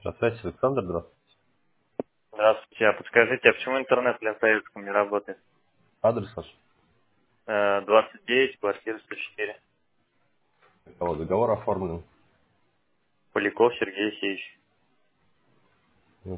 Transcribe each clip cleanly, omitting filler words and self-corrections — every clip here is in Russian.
Здравствуйте, Александр, здравствуйте. Здравствуйте. А подскажите, а почему интернет для Советском не работает? Адрес ваш? 29, квартира 104. Кого договор оформлен? Поляков Сергей Алексеевич. Ну,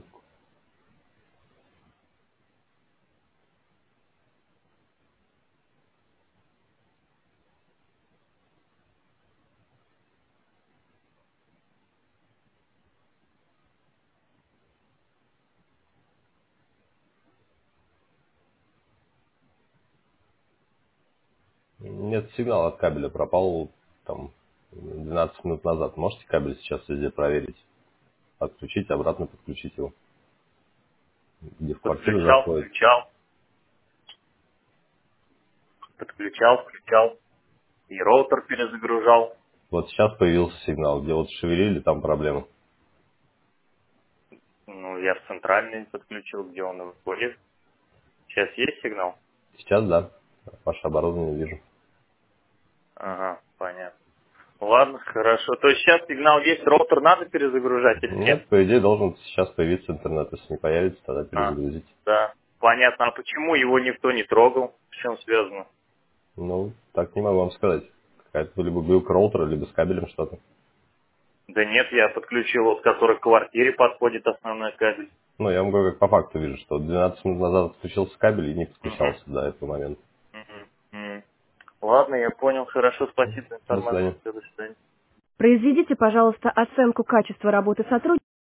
Нет, сигнал от кабеля пропал там 12 минут назад. Можете кабель сейчас везде проверить? Отключить, обратно подключить его. Где в квартиру Подключал, заходит. включал, подключал, включал. И роутер перезагружал. Вот сейчас появился сигнал. Где вот шевелили, там проблема. Ну, я в центральный подключил, где он выходит. Сейчас есть сигнал? Сейчас, да. Ваше оборудование вижу. Ага, понятно. Ладно, хорошо. То есть сейчас сигнал есть, роутер надо перезагружать или нет? Нет, по идее, должен сейчас появиться интернет. Если не появится, тогда А, перезагрузить. да. Понятно. А почему его никто не трогал? С чем связано? Ну, так не могу вам сказать. Какая-то либо вилка роутера, либо с кабелем что-то. Да нет, я подключил, вот который к квартире подходит основной кабель. Ну, я вам говорю, как по факту вижу, что 12 минут назад отключился кабель и не Мгм. подключался до этого момента. Мгм. Мгм. Ладно, я понял. Хорошо, спасибо за До информацию. свидания. Всё, до свидания. Произведите, пожалуйста, оценку качества работы сотрудника.